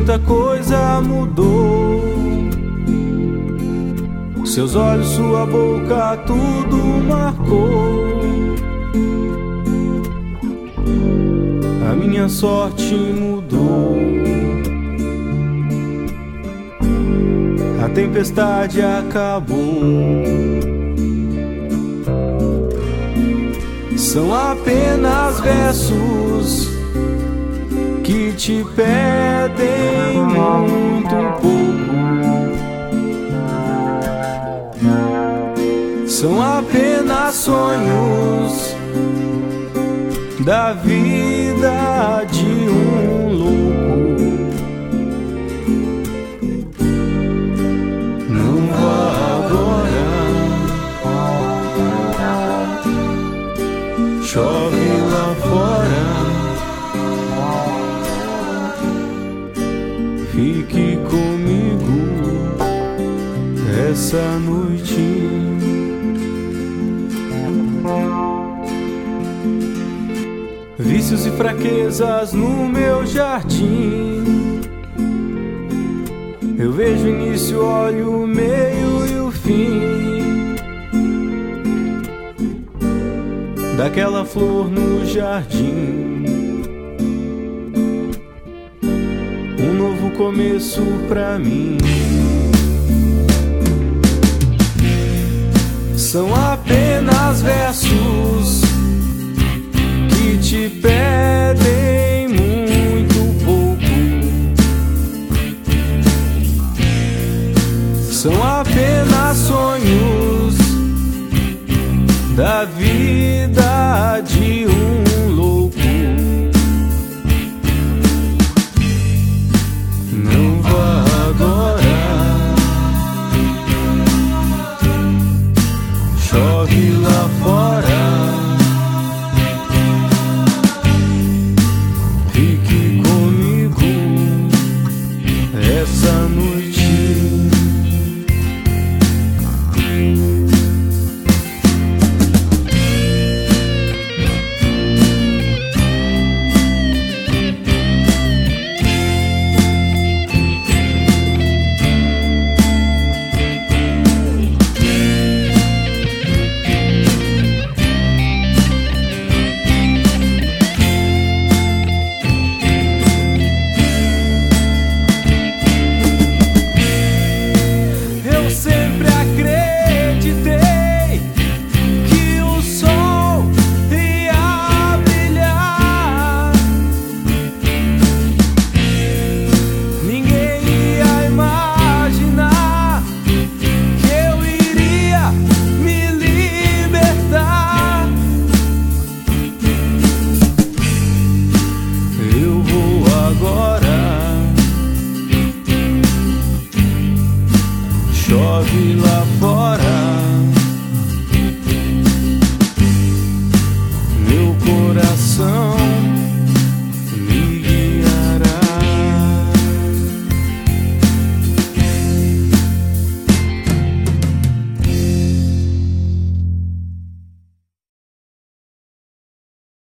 muita coisa mudou. Seus olhos, sua boca, tudo marcou. A minha sorte mudou. A tempestade acabou. São apenas versos que te pedem muito pouco. São apenas sonhos da vida de um louco. Não vá agora, chove lá fora. Fique comigo essa noite. Vícios e fraquezas no meu jardim. Eu vejo o início, olho o meio e o fim daquela flor no jardim. Um novo começo pra mim. São apenas versos que te pedem muito pouco. São apenas sonhos da vida de um